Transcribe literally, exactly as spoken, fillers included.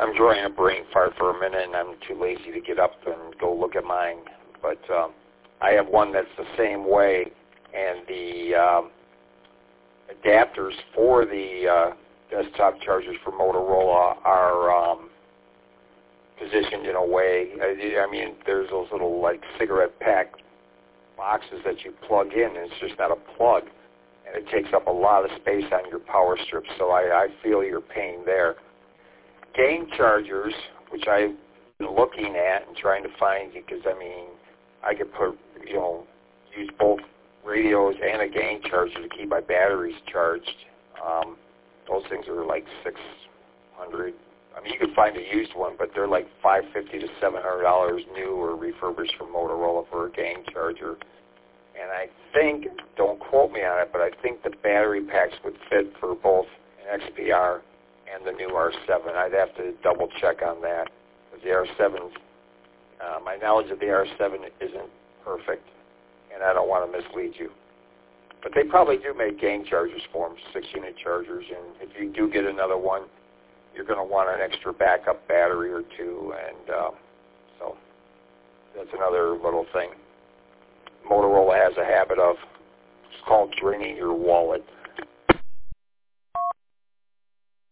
I'm drawing a brain fart for a minute, and I'm too lazy to get up and go look at mine. But um, I have one that's the same way, and the um, adapters for the uh, desktop chargers for Motorola are um, positioned in a way. I, I mean, there's those little like cigarette pack boxes that you plug in, and it's just not a plug, and it takes up a lot of space on your power strip. So I, I feel your pain there. Gain chargers, which I've been looking at and trying to find, because I mean, I could put, you know, use both radios and a gain charger to keep my batteries charged. Um, those things are like six hundred. I mean, you could find a used one, but they're like five fifty to seven hundred dollars new or refurbished from Motorola for a gain charger. And I think, don't quote me on it, but I think the battery packs would fit for both an X P R and the new R seven. I'd have to double check on that, because the R seven, uh, my knowledge of the R seven isn't perfect, and I don't want to mislead you. But they probably do make gain chargers for them, six-unit chargers, and if you do get another one, you're going to want an extra backup battery or two, and uh, so that's another little thing Motorola has a habit of. It's called draining your wallet.